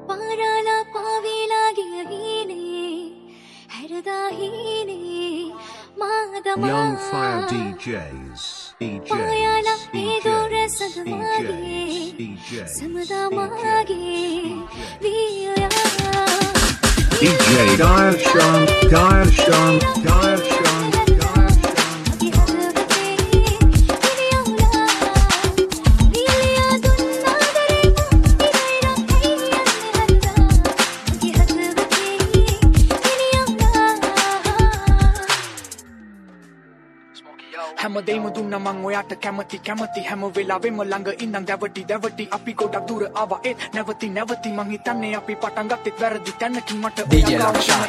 पाराला पावी लागिया हीने Harda हीने मादमा Young Fire DJs पायाला एदोरे सदमागे समदा मागे विया DJ Diashan හැමදේම දුන්න මං ඔයාට කැමති හැම වෙලාවෙම ළඟ ඉඳන් දැවටි අපි ගොඩක් දුර ආවා ඒත් නැවති මං හිතන්නේ අපි පටන් ගත්තෙත් වැරදි තැනකින් මට DJ Lakshan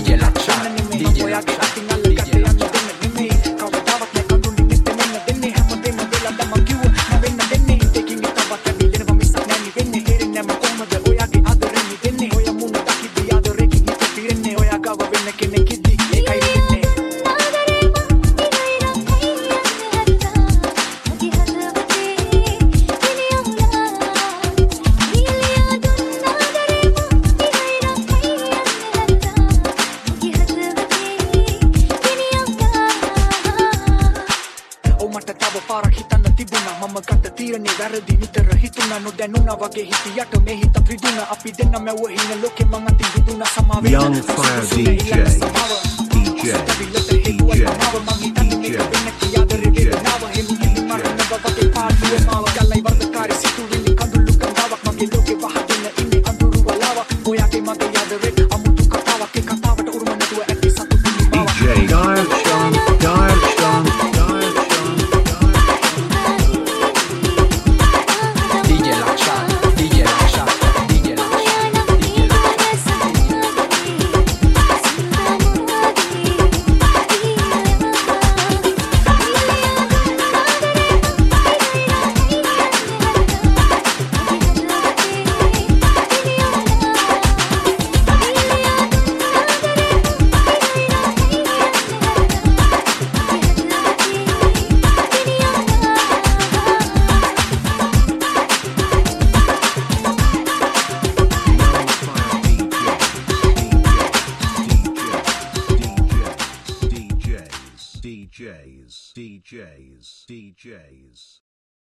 ඔයාගේ අතින් අල්ලගත්ත යන්න දෙන්න නෙමෙයි කවදාවත් නැ කඳුළු නිත් මෙන්න දෙන්නේ හැමදේම වෙලා මං කිව්වා නැවෙන්න දෙන්නේ දෙකින් තවත් ඇවිල්ලෙනවා මිසක් නැනි වෙන්නේ හේරෙන්නේ මම කොහමද ඔයාගේ ආදරෙන් දෙන්නේ ඔයා මුණ දකිද්දි ආදරෙකින් හිත පිරෙන්නේ ඔයා ගාව වෙන්න කෙනෙක් ඉද්දි ඒකයි දෙන්නේ පාරක් හිතන්න තිබුණා මම ගත්ත තීරණේ වැරදි නිතර හිතුණා නොදැනුණා වගේ හිතියට මේ හිත ත්‍රිදුණා අපි දෙන්න මැව්ව හින ලෝකෙ මං අතින් දුදුණා සමාවෙන්න Young Fire DJ DJs